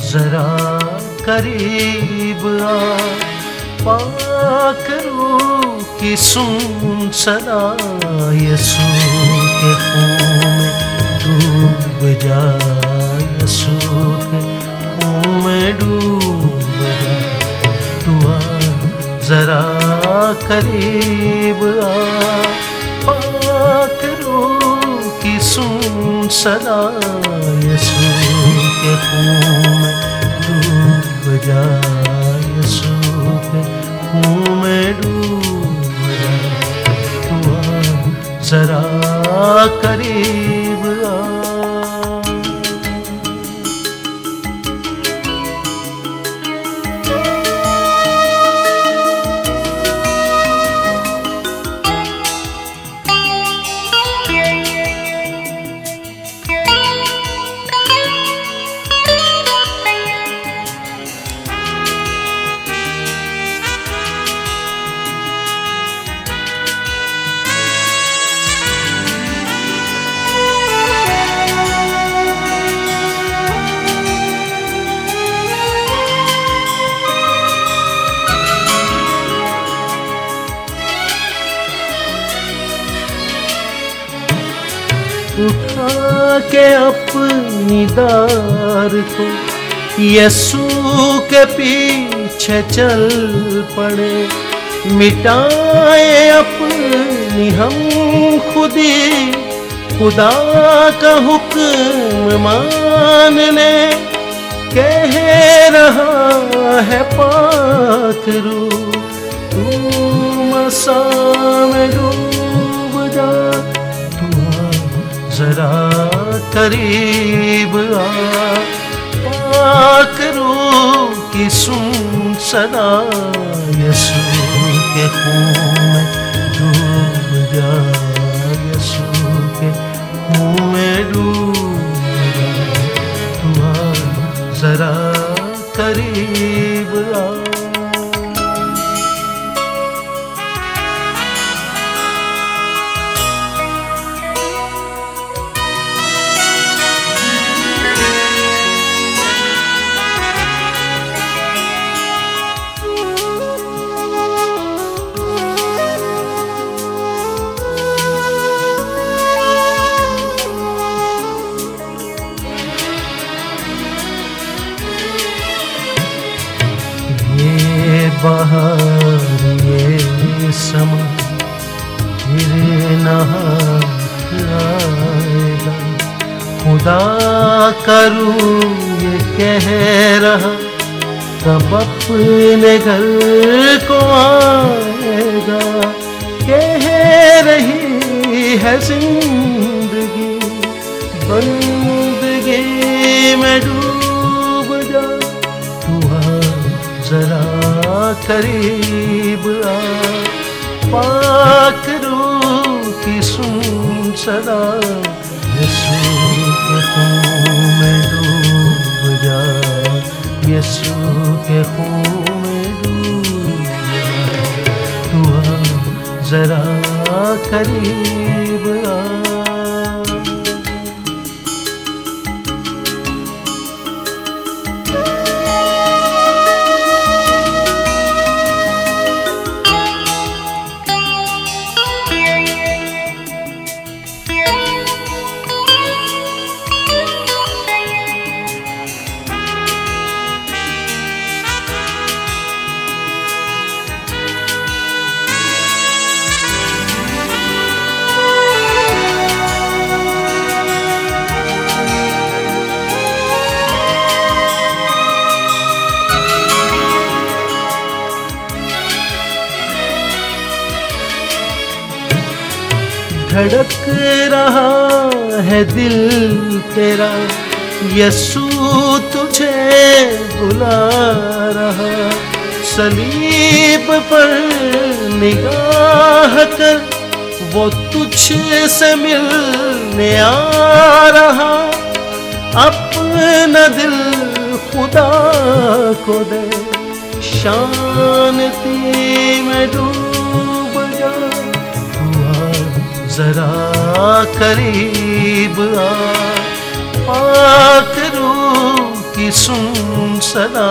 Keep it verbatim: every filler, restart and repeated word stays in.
जरा करीब आ, पाक रूह की सुन सदा, यसू के खून में डूब जा, यसू के खून में डूब जा। तू आ जरा करीब आ, पाक रूह की सुन सदा, यसू के खून में डूब जा, यसू के खून में डूब जा। तू आ जरा करीब आ। उठा के अपनी दार को यसू के पीछे चल पड़े, मिटाए अपनी हम खुदी, खुदा का हुक्म मान ले। कह रहा है पाक रूह, तू मसा में डूब जा। जरा करीब आ, पाक रूह की सुन सदा, यसू के खून में डूब जा, यसू के खून में डूब जा। तू आ जरा करीब आ। बाहर ये समा फिर नहा आएगा, खुदा करूँ ये कह रहा, कब अपने घर को आएगा। कह रही है जिंदगी, बंदगी में डूब जा। तू आ जरा करीब आ, पाक रूह की सुन सदा, यसू के खून में डूब जा, यसू के खून में डूब जा। तू आ जरा करीब आ। धड़क रहा है दिल तेरा, यसू तुझे बुला रहा। सलीब पर निगाह कर, वो तुझसे मिलने आ रहा। अपना दिल खुदा को दे, शांति में डूब जा। जरा करीब आ, पाक रूह की सुन सदा।